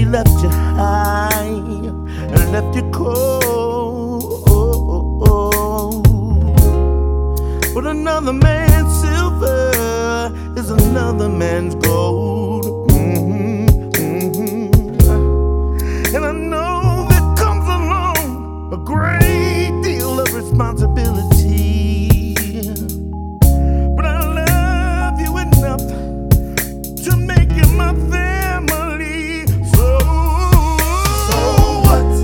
left you high and left you cold. But another man's silver is another man's gold. And I know that comes along a great deal of responsibility. But I love you enough to make you my family. So what?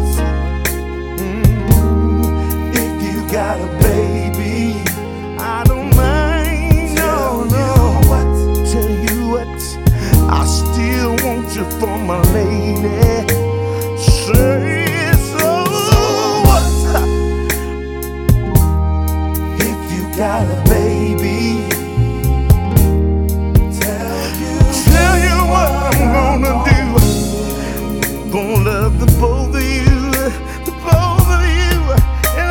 If you got a baby, I don't mind. No, no. Tell you what, I still want you for my lady. Say so. What? If you got a baby, tell you what I'm gonna do. Gonna love the both of you, the both of you. And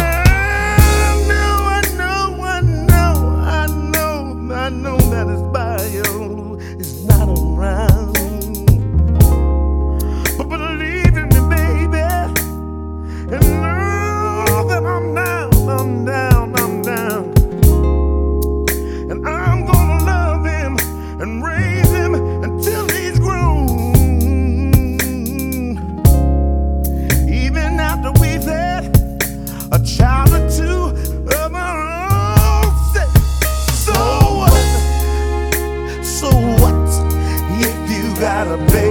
I know that his bio is not around. But believe in me, baby, and know that I'm down. And I'm gonna love him and raise him until he's grown. Even after we've had a child or two of our own. So what? If you got a baby?